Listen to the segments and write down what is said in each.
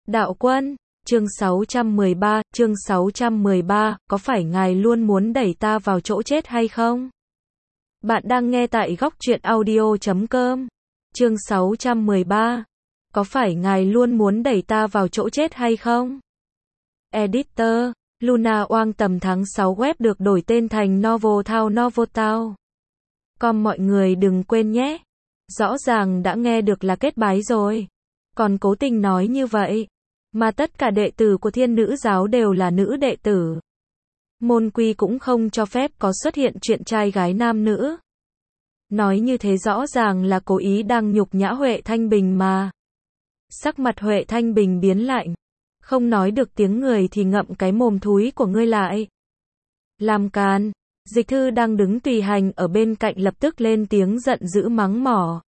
Đạo quân, chương 613, có phải ngài luôn muốn đẩy ta vào chỗ chết hay không? Bạn đang nghe tại góc truyện audio.com. Chương 613, có phải ngài luôn muốn đẩy ta vào chỗ chết hay không? Editor, Luna Oang tầm tháng 6 web được đổi tên thành Novotown. Com mọi người đừng quên nhé. Rõ ràng đã nghe được là kết bái rồi. Còn cố tình nói như vậy. Mà tất cả đệ tử của Thiên Nữ giáo đều là nữ đệ tử. Môn quy cũng không cho phép có xuất hiện chuyện trai gái nam nữ. Nói như thế rõ ràng là cố ý đang nhục nhã Huệ Thanh Bình mà. Sắc mặt Huệ Thanh Bình biến lạnh. Không nói được tiếng người thì ngậm cái mồm thúi của ngươi lại. Làm càn. Dịch Thư đang đứng tùy hành ở bên cạnh lập tức lên tiếng giận dữ mắng mỏ.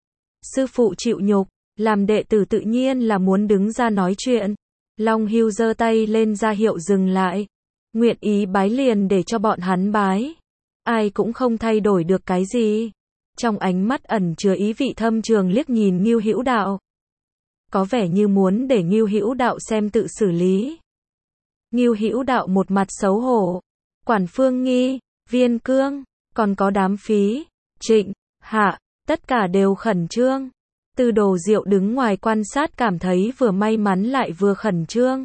Sư phụ chịu nhục, làm đệ tử tự nhiên là muốn đứng ra nói chuyện. Long Hưu giơ tay lên ra hiệu dừng lại. Nguyện ý bái liền để cho bọn hắn bái. Ai cũng không thay đổi được cái gì. Trong ánh mắt ẩn chứa ý vị thâm trường liếc nhìn Ngưu Hữu Đạo. Có vẻ như muốn để Ngưu Hữu Đạo xem tự xử lý. Ngưu Hữu Đạo một mặt xấu hổ. Quản Phương Nghi, Viên Cương, còn có đám Phí, Trịnh, Hạ, tất cả đều khẩn trương. Tư Đồ Diệu đứng ngoài quan sát cảm thấy vừa may mắn lại vừa khẩn trương.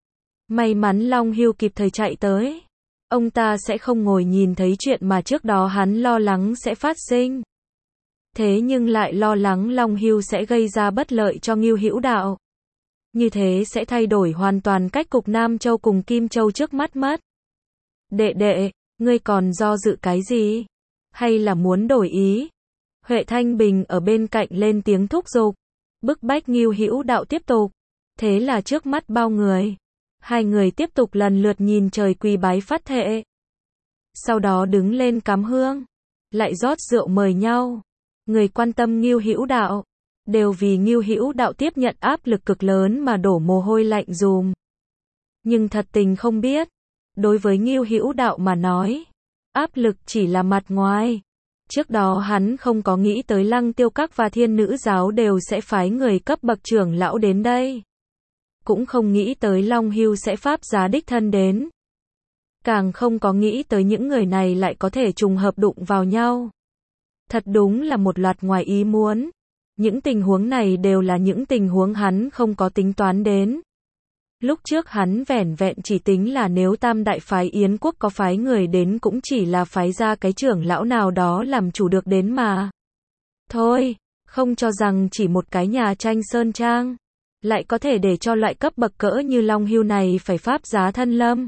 May mắn Long Hưu kịp thời chạy tới. Ông ta sẽ không ngồi nhìn thấy chuyện mà trước đó hắn lo lắng sẽ phát sinh. Thế nhưng lại lo lắng Long Hưu sẽ gây ra bất lợi cho Ngưu Hữu Đạo. Như thế sẽ thay đổi hoàn toàn cách cục Nam Châu cùng Kim Châu trước mắt mất. Đệ đệ, ngươi còn do dự cái gì? Hay là muốn đổi ý? Huệ Thanh Bình ở bên cạnh lên tiếng thúc giục, bức bách Ngưu Hữu Đạo tiếp tục. Thế là trước mắt bao người, hai người tiếp tục lần lượt nhìn trời quỳ bái phát thệ. Sau đó đứng lên cắm hương, lại rót rượu mời nhau. Người quan tâm Ngưu Hữu Đạo, đều vì Ngưu Hữu Đạo tiếp nhận áp lực cực lớn mà đổ mồ hôi lạnh dùm. Nhưng thật tình không biết, đối với Ngưu Hữu Đạo mà nói, áp lực chỉ là mặt ngoài. Trước đó hắn không có nghĩ tới Lăng Tiêu Các và Thiên Nữ giáo đều sẽ phái người cấp bậc trưởng lão đến đây. Cũng không nghĩ tới Long Hưu sẽ pháp giá đích thân đến. Càng không có nghĩ tới những người này lại có thể trùng hợp đụng vào nhau. Thật đúng là một loạt ngoài ý muốn. Những tình huống này đều là những tình huống hắn không có tính toán đến. Lúc trước hắn vẻn vẹn chỉ tính là nếu Tam Đại phái Yến quốc có phái người đến cũng chỉ là phái ra cái trưởng lão nào đó làm chủ được đến mà. Thôi, không cho rằng chỉ một cái nhà tranh sơn trang lại có thể để cho loại cấp bậc cỡ như Long Hưu này phải pháp giá thân lâm.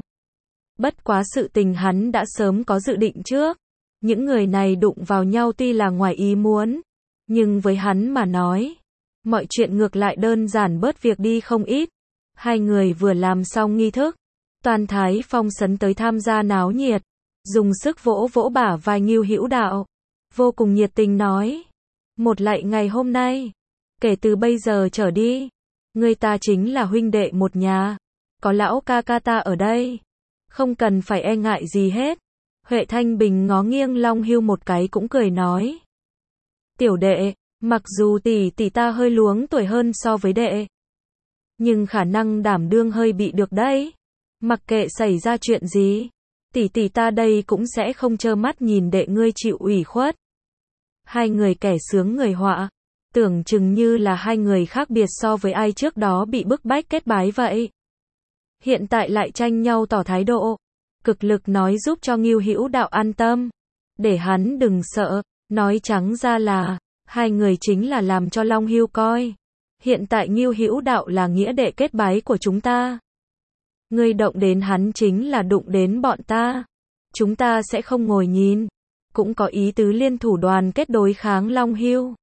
Bất quá sự tình hắn đã sớm có dự định trước. Những người này đụng vào nhau tuy là ngoài ý muốn, nhưng với hắn mà nói, mọi chuyện ngược lại đơn giản bớt việc đi không ít. Hai người vừa làm xong nghi thức, Toàn Thái Phong sấn tới tham gia náo nhiệt, dùng sức vỗ vỗ bả vai Ngưu Hữu Đạo, vô cùng nhiệt tình nói: "Một lại ngày hôm nay, kể từ bây giờ trở đi, ngươi ta chính là huynh đệ một nhà, có lão ca ca ta ở đây, không cần phải e ngại gì hết." Huệ Thanh Bình ngó nghiêng Long Hưu một cái cũng cười nói: "Tiểu đệ, mặc dù tỷ tỷ ta hơi luống tuổi hơn so với đệ, nhưng khả năng đảm đương hơi bị được đấy. Mặc kệ xảy ra chuyện gì, tỷ tỷ ta đây cũng sẽ không trơ mắt nhìn đệ ngươi chịu ủy khuất." Hai người kẻ sướng người họa, tưởng chừng như là hai người khác biệt so với ai trước đó bị bức bách kết bái vậy. Hiện tại lại tranh nhau tỏ thái độ, cực lực nói giúp cho Ngưu Hữu Đạo an tâm, để hắn đừng sợ, nói trắng ra là, hai người chính là làm cho Long Hưu coi. Hiện tại Ngưu Hữu Đạo là nghĩa đệ kết bái của chúng ta. Ngươi động đến hắn chính là đụng đến bọn ta. Chúng ta sẽ không ngồi nhìn. Cũng có ý tứ liên thủ đoàn kết đối kháng Long Hưu.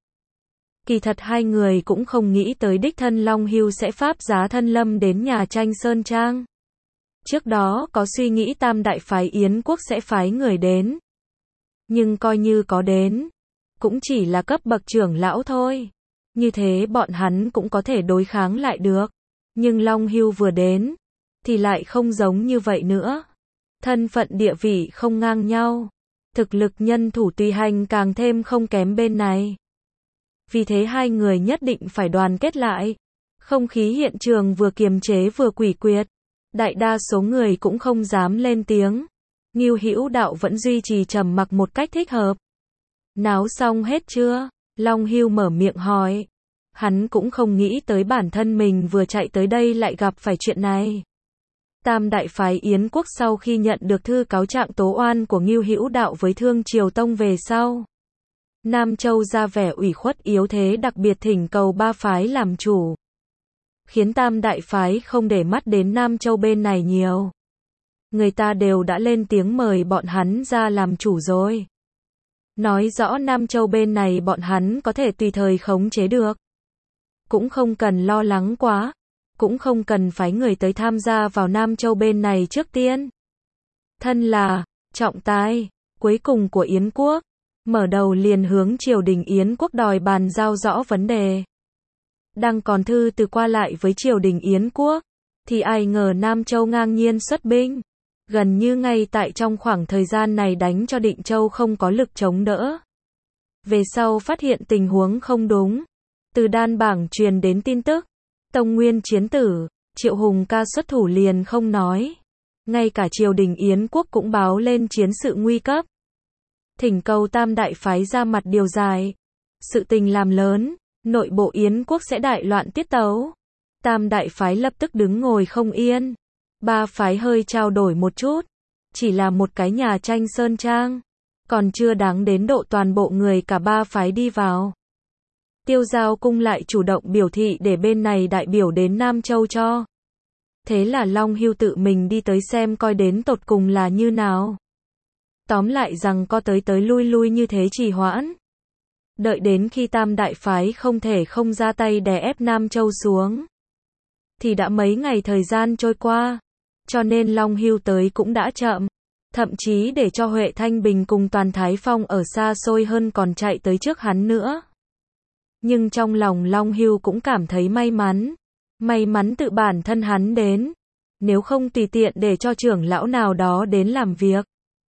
Kỳ thật hai người cũng không nghĩ tới đích thân Long Hưu sẽ pháp giá thân lâm đến nhà tranh Sơn Trang. Trước đó có suy nghĩ Tam Đại phái Yến quốc sẽ phái người đến. Nhưng coi như có đến, cũng chỉ là cấp bậc trưởng lão thôi. Như thế bọn hắn cũng có thể đối kháng lại được. Nhưng Long Hưu vừa đến, thì lại không giống như vậy nữa. Thân phận địa vị không ngang nhau. Thực lực nhân thủ tùy hành càng thêm không kém bên này. Vì thế hai người nhất định phải đoàn kết lại. Không khí hiện trường vừa kiềm chế vừa quỷ quyệt. Đại đa số người cũng không dám lên tiếng. Ngưu Hữu Đạo vẫn duy trì trầm mặc một cách thích hợp. Náo xong hết chưa? Long Hưu mở miệng hỏi. Hắn cũng không nghĩ tới bản thân mình vừa chạy tới đây lại gặp phải chuyện này. Tam đại phái Yến quốc sau khi nhận được thư cáo trạng tố oan của Ngưu Hữu Đạo với Thương Triều Tông về sau, Nam Châu ra vẻ ủy khuất yếu thế, đặc biệt thỉnh cầu ba phái làm chủ, khiến tam đại phái không để mắt đến Nam Châu bên này nhiều. Người ta đều đã lên tiếng mời bọn hắn ra làm chủ rồi. Nói rõ Nam Châu bên này bọn hắn có thể tùy thời khống chế được. Cũng không cần lo lắng quá. Cũng không cần phái người tới tham gia vào Nam Châu bên này trước tiên. Thân là trọng tài cuối cùng của Yến quốc, mở đầu liền hướng triều đình Yến quốc đòi bàn giao rõ vấn đề. Đang còn thư từ qua lại với triều đình Yến quốc, thì ai ngờ Nam Châu ngang nhiên xuất binh. Gần như ngay tại trong khoảng thời gian này đánh cho Định Châu không có lực chống đỡ. Về sau phát hiện tình huống không đúng. Từ Đan Bảng truyền đến tin tức. Tông Nguyên chiến tử, Triệu Hùng Ca xuất thủ liền không nói. Ngay cả triều đình Yến quốc cũng báo lên chiến sự nguy cấp. Thỉnh cầu tam đại phái ra mặt điều giải. Sự tình làm lớn, nội bộ Yến quốc sẽ đại loạn tiết tấu. Tam đại phái lập tức đứng ngồi không yên. Ba phái hơi trao đổi một chút. Chỉ là một cái nhà tranh sơn trang. Còn chưa đáng đến độ toàn bộ người cả ba phái đi vào. Tiêu Giao cung lại chủ động biểu thị để bên này đại biểu đến Nam Châu cho. Thế là Long Hưu tự mình đi tới xem coi đến tột cùng là như nào. Tóm lại rằng có tới lui lui như thế trì hoãn. Đợi đến khi tam đại phái không thể không ra tay đè ép Nam Châu xuống. Thì đã mấy ngày thời gian trôi qua. Cho nên Long Hưu tới cũng đã chậm. Thậm chí để cho Huệ Thanh Bình cùng Toàn Thái Phong ở xa xôi hơn còn chạy tới trước hắn nữa. Nhưng trong lòng Long Hưu cũng cảm thấy may mắn. May mắn tự bản thân hắn đến. Nếu không tùy tiện để cho trưởng lão nào đó đến làm việc.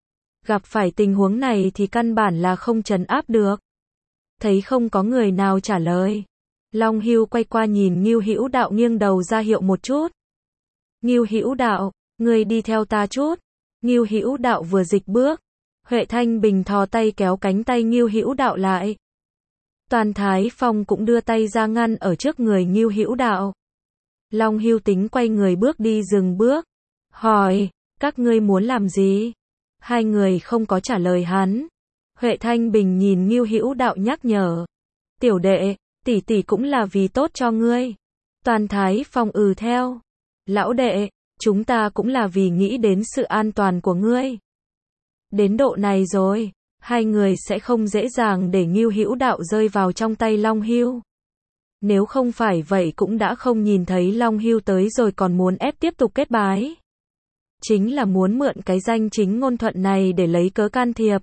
Gặp phải tình huống này thì căn bản là không trấn áp được. Thấy không có người nào trả lời. Long Hưu quay qua nhìn Ngưu Hữu Đạo nghiêng đầu ra hiệu một chút. Ngưu Hữu Đạo, ngươi đi theo ta chút. Ngưu Hữu Đạo vừa dịch bước. Huệ Thanh Bình thò tay kéo cánh tay Ngưu Hữu Đạo lại. Toàn Thái Phong cũng đưa tay ra ngăn ở trước người Ngưu Hữu Đạo. Long Hưu tính quay người bước đi dừng bước. Hỏi, các ngươi muốn làm gì? Hai người không có trả lời hắn. Huệ Thanh Bình nhìn Ngưu Hữu Đạo nhắc nhở. Tiểu đệ, tỷ tỷ cũng là vì tốt cho ngươi. Toàn Thái Phong theo. Lão đệ, chúng ta cũng là vì nghĩ đến sự an toàn của ngươi. Đến độ này rồi. Hai người sẽ không dễ dàng để Ngưu Hữu Đạo rơi vào trong tay Long Hưu. Nếu không phải vậy cũng đã không nhìn thấy Long Hưu tới rồi còn muốn ép tiếp tục kết bái. Chính là muốn mượn cái danh chính ngôn thuận này để lấy cớ can thiệp.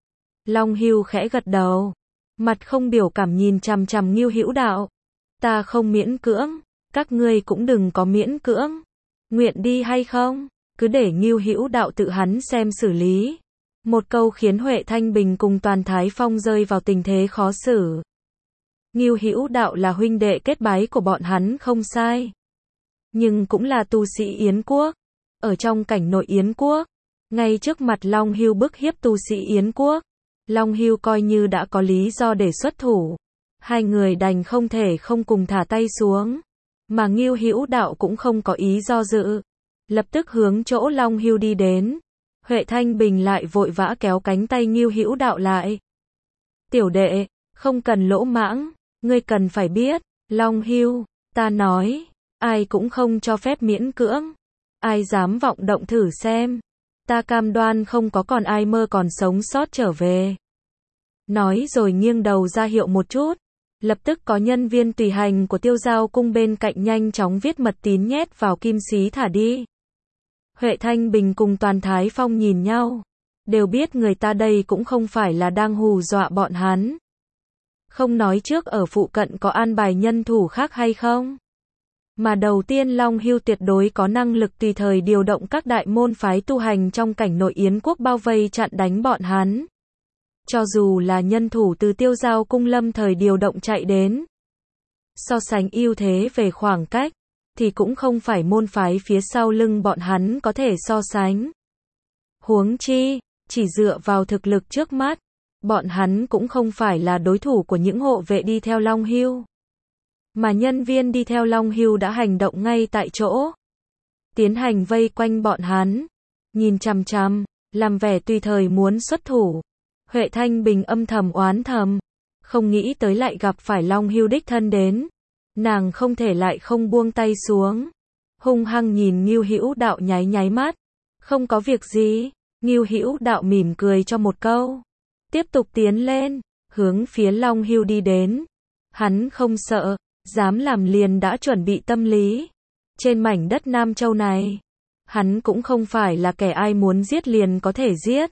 Long Hưu khẽ gật đầu. Mặt không biểu cảm nhìn chằm chằm Ngưu Hữu Đạo. Ta không miễn cưỡng. Các ngươi cũng đừng có miễn cưỡng. Nguyện đi hay không? Cứ để Ngưu Hữu Đạo tự hắn xem xử lý. Một câu khiến Huệ Thanh Bình cùng Toàn Thái Phong rơi vào tình thế khó xử. Ngưu Hữu Đạo là huynh đệ kết bái của bọn hắn không sai. Nhưng cũng là tu sĩ Yến quốc. Ở trong cảnh nội Yến quốc. Ngay trước mặt Long Hưu bức hiếp tu sĩ Yến quốc. Long Hưu coi như đã có lý do để xuất thủ. Hai người đành không thể không cùng thả tay xuống. Mà Ngưu Hữu Đạo cũng không có ý do dự. Lập tức hướng chỗ Long Hưu đi đến. Huệ Thanh Bình lại vội vã kéo cánh tay Ngưu Hữu Đạo lại. Tiểu đệ, không cần lỗ mãng, ngươi cần phải biết, Long Hưu, ta nói, ai cũng không cho phép miễn cưỡng. Ai dám vọng động thử xem. Ta cam đoan không có còn ai mơ còn sống sót trở về. Nói rồi nghiêng đầu ra hiệu một chút. Lập tức có nhân viên tùy hành của Tiêu Giao cung bên cạnh nhanh chóng viết mật tín nhét vào kim xí thả đi. Huệ Thanh Bình cùng Toàn Thái Phong nhìn nhau. Đều biết người ta đây cũng không phải là đang hù dọa bọn hắn. Không nói trước ở phụ cận có an bài nhân thủ khác hay không. Mà đầu tiên Long Hưu tuyệt đối có năng lực tùy thời điều động các đại môn phái tu hành trong cảnh nội Yến quốc bao vây chặn đánh bọn hắn. Cho dù là nhân thủ từ Tiêu Giao cung lâm thời điều động chạy đến. so sánh ưu thế về khoảng cách, thì cũng không phải môn phái phía sau lưng bọn hắn có thể so sánh. Huống chi, chỉ dựa vào thực lực trước mắt, bọn hắn cũng không phải là đối thủ của những hộ vệ đi theo Long Hưu. Mà nhân viên đi theo Long Hưu đã hành động ngay tại chỗ, tiến hành vây quanh bọn hắn, nhìn chằm chằm, làm vẻ tùy thời muốn xuất thủ. Huệ Thanh Bình âm thầm oán thầm, không nghĩ tới lại gặp phải Long Hưu đích thân đến, nàng không thể lại không buông tay xuống, hung hăng nhìn Ngưu Hữu Đạo nháy nháy mắt, không có việc gì. Ngưu Hữu Đạo mỉm cười cho một câu, tiếp tục tiến lên, hướng phía Long Hưu đi đến. Hắn không sợ, dám làm liền đã chuẩn bị tâm lý. Trên mảnh đất Nam Châu này, hắn cũng không phải là kẻ ai muốn giết liền có thể giết.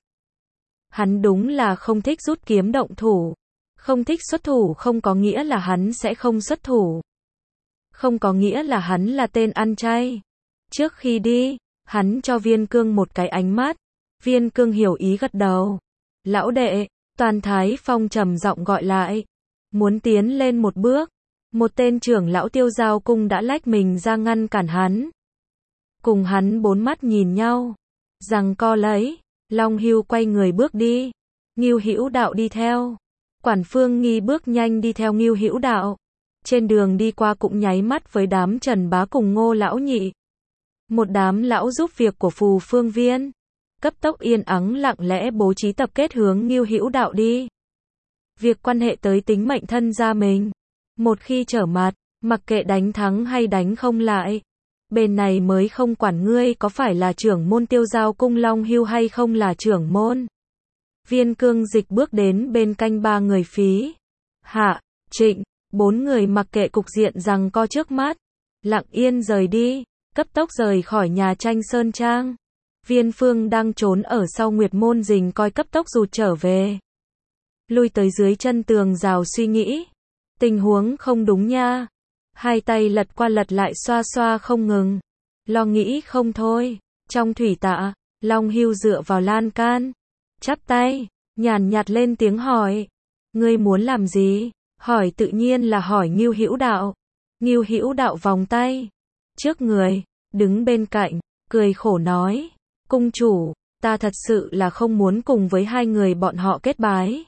Hắn đúng là không thích rút kiếm động thủ. Không thích xuất thủ không có nghĩa là hắn sẽ không xuất thủ. Không có nghĩa là hắn là tên ăn chay. Trước khi đi, hắn cho Viên Cương một cái ánh mắt. Viên Cương hiểu ý gật đầu. Lão đệ, Toàn Thái Phong trầm giọng gọi lại. Muốn tiến lên một bước. Một tên trưởng lão Tiêu Giao Cung đã lách mình ra ngăn cản hắn. Cùng hắn bốn mắt nhìn nhau. Giằng co lấy. Long Hưu quay người bước đi. Ngưu Hữu Đạo đi theo. Quản Phương Nghi bước nhanh đi theo Ngưu Hữu Đạo. Trên đường đi qua cũng nháy mắt với đám Trần Bá cùng Ngô Lão Nhị. Một đám lão giúp việc của Phù Phương Viên. Cấp tốc yên ắng lặng lẽ bố trí tập kết hướng Ngưu Hữu Đạo đi. Việc quan hệ tới tính mệnh thân gia mình. Một khi trở mặt, mặc kệ đánh thắng hay đánh không lại. Bên này mới không quản ngươi có phải là trưởng môn Tiêu Giao Cung Long Hưu hay không là trưởng môn. Viên Cương Dịch bước đến bên cạnh ba người Phí, Hạ, Trịnh, bốn người mặc kệ cục diện giằng co trước mắt, lặng yên rời đi, cấp tốc rời khỏi nhà tranh Sơn Trang. Viên Phương đang trốn ở sau Nguyệt Môn Dình coi cấp tốc rụt trở về. Lui tới dưới chân tường rào suy nghĩ. Tình huống không đúng nha. Hai tay lật qua lật lại xoa xoa không ngừng. Lo nghĩ không thôi. Trong thủy tạ, Long Hưu dựa vào lan can. Chắp tay, nhàn nhạt lên tiếng hỏi. Ngươi muốn làm gì? Hỏi tự nhiên là hỏi Ngưu Hữu Đạo. Ngưu Hữu Đạo vòng tay trước người, đứng bên cạnh, cười khổ nói. Cung chủ, ta thật sự là không muốn cùng với hai người bọn họ kết bái.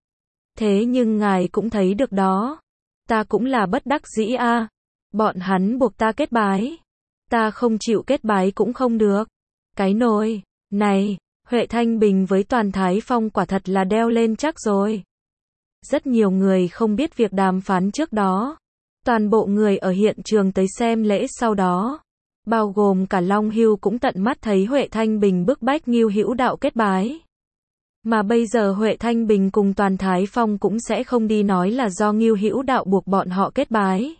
Thế nhưng ngài cũng thấy được đó. Ta cũng là bất đắc dĩ a. Bọn hắn buộc ta kết bái. Ta không chịu kết bái cũng không được. Cái nồi này, Huệ Thanh Bình với Toàn Thái Phong quả thật là đeo lên chắc rồi. Rất nhiều người không biết việc đàm phán trước đó. Toàn bộ người ở hiện trường tới xem lễ sau đó, bao gồm cả Long Hưu cũng tận mắt thấy Huệ Thanh Bình bức bách Ngưu Hữu Đạo kết bái. Mà bây giờ Huệ Thanh Bình cùng Toàn Thái Phong cũng sẽ không đi nói là do Ngưu Hữu Đạo buộc bọn họ kết bái.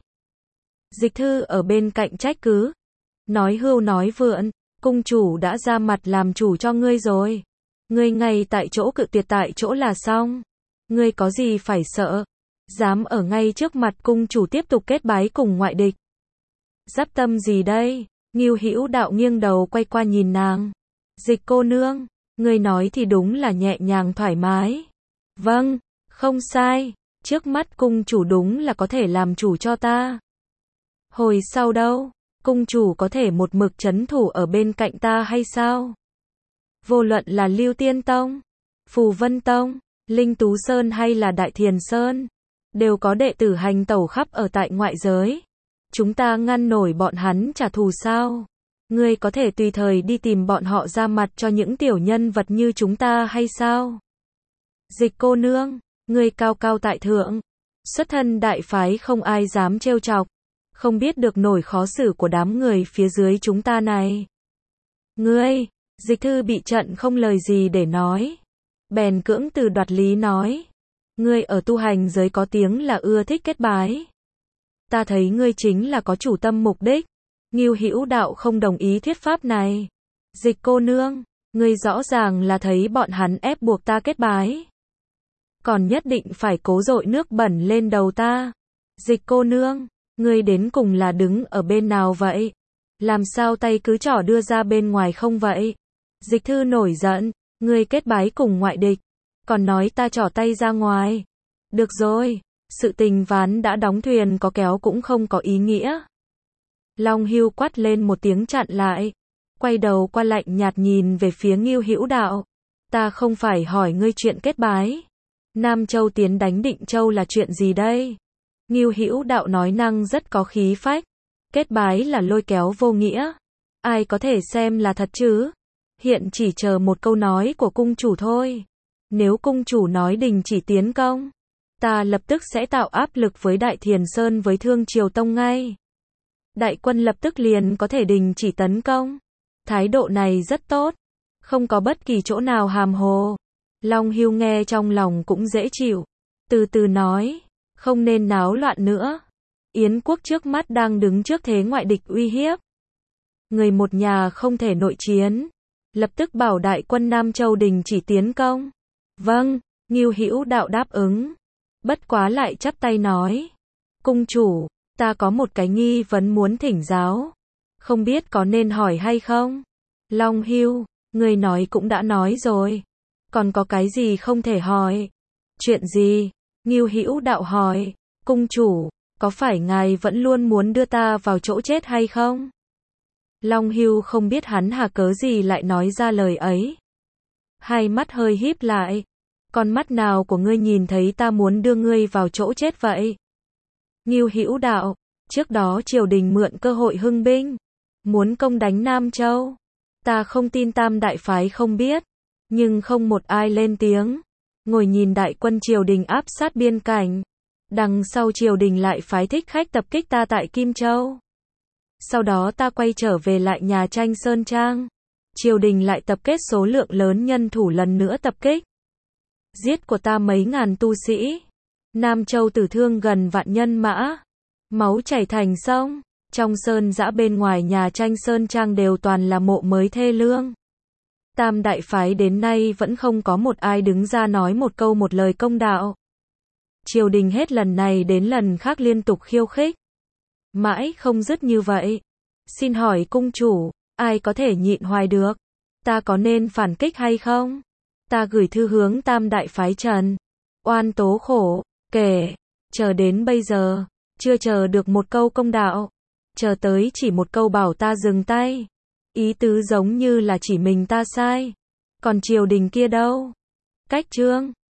Dịch Thư ở bên cạnh trách cứ, nói hưu nói vượn, cung chủ đã ra mặt làm chủ cho ngươi rồi. Ngươi ngay tại chỗ cự tuyệt tại chỗ là xong. Ngươi có gì phải sợ? Dám ở ngay trước mặt cung chủ tiếp tục kết bái cùng ngoại địch. Giáp tâm gì đây? Ngưu Hữu Đạo nghiêng đầu quay qua nhìn nàng. Dịch cô nương, ngươi nói thì đúng là nhẹ nhàng thoải mái. Vâng, không sai, trước mắt cung chủ đúng là có thể làm chủ cho ta. Hồi sau đâu, cung chủ có thể một mực trấn thủ ở bên cạnh ta hay sao? Vô luận là Lưu Tiên Tông, Phù Vân Tông, Linh Tú Sơn hay là Đại Thiền Sơn, đều có đệ tử hành tẩu khắp ở tại ngoại giới. Chúng ta ngăn nổi bọn hắn trả thù sao? Ngươi có thể tùy thời đi tìm bọn họ ra mặt cho những tiểu nhân vật như chúng ta hay sao? Dịch cô nương, ngươi cao cao tại thượng, xuất thân đại phái không ai dám trêu chọc, không biết được nổi khó xử của đám người phía dưới chúng ta này. Ngươi, Dịch Thư bị trận không lời gì để nói. Bèn cưỡng từ đoạt lý nói. Ngươi ở tu hành giới có tiếng là ưa thích kết bái. Ta thấy ngươi chính là có chủ tâm mục đích. Ngưu Hữu Đạo không đồng ý thuyết pháp này. Dịch cô nương, ngươi rõ ràng là thấy bọn hắn ép buộc ta kết bái. Còn nhất định phải cố dội nước bẩn lên đầu ta. Dịch cô nương, ngươi đến cùng là đứng ở bên nào vậy? Làm sao tay cứ trỏ đưa ra bên ngoài không vậy? Dịch Thư nổi giận, ngươi kết bái cùng ngoại địch, còn nói ta trỏ tay ra ngoài. Được rồi, Sự tình ván đã đóng thuyền có kéo cũng không có ý nghĩa. Long Hưu quát lên một tiếng chặn lại. Quay đầu qua lạnh nhạt nhìn về phía Ngưu Hữu Đạo. Ta không phải hỏi ngươi chuyện kết bái. Nam Châu tiến đánh Định Châu là chuyện gì đây? Ngưu Hữu Đạo nói năng rất có khí phách. Kết bái là lôi kéo vô nghĩa. Ai có thể xem là thật chứ? Hiện chỉ chờ một câu nói của cung chủ thôi. Nếu cung chủ nói đình chỉ tiến công, ta lập tức sẽ tạo áp lực với Đại Thiền Sơn với Thương Triều Tông ngay. Đại quân lập tức liền có thể đình chỉ tấn công. Thái độ này rất tốt, không có bất kỳ chỗ nào hàm hồ. Long Hưu nghe trong lòng cũng dễ chịu. Từ từ nói, không nên náo loạn nữa. Yến quốc trước mắt đang đứng trước thế ngoại địch uy hiếp. Người một nhà không thể nội chiến. Lập tức bảo đại quân Nam Châu đình chỉ tiến công. Vâng, Ngưu Hữu Đạo đáp ứng. Bất quá lại chắp tay nói. Cung chủ, ta có một cái nghi vấn muốn thỉnh giáo. Không biết có nên hỏi hay không? Long Hưu, người nói cũng đã nói rồi. Còn có cái gì không thể hỏi? Chuyện gì? Ngưu Hữu Đạo hỏi. Cung chủ, có phải ngài vẫn luôn muốn đưa ta vào chỗ chết hay không? Long Hưu không biết hắn hà cớ gì lại nói ra lời ấy. Hai mắt hơi híp lại. Con mắt nào của ngươi nhìn thấy ta muốn đưa ngươi vào chỗ chết vậy? Ngưu Hữu Đạo, trước đó triều đình mượn cơ hội hưng binh, muốn công đánh Nam Châu. Ta không tin Tam đại phái không biết, nhưng không một ai lên tiếng. Ngồi nhìn đại quân triều đình áp sát biên cảnh. Đằng sau triều đình lại phái thích khách tập kích ta tại Kim Châu. Sau đó ta quay trở về lại nhà tranh Sơn Trang. Triều đình lại tập kết số lượng lớn nhân thủ lần nữa tập kích. Giết của ta mấy ngàn tu sĩ. Nam Châu tử thương gần vạn nhân mã. Máu chảy thành sông. Trong sơn dã bên ngoài nhà tranh Sơn Trang đều toàn là mộ mới thê lương. Tam đại phái đến nay vẫn không có một ai đứng ra nói một câu một lời công đạo. Triều đình hết lần này đến lần khác liên tục khiêu khích. Mãi không dứt như vậy. Xin hỏi cung chủ, ai có thể nhịn hoài được? Ta có nên phản kích hay không? Ta gửi thư hướng Tam đại phái Trần Oan tố khổ, kể, chờ đến bây giờ, chưa chờ được một câu công đạo. Chờ tới chỉ một câu bảo ta dừng tay. Ý tứ giống như là chỉ mình ta sai. Còn triều đình kia đâu? Cách chương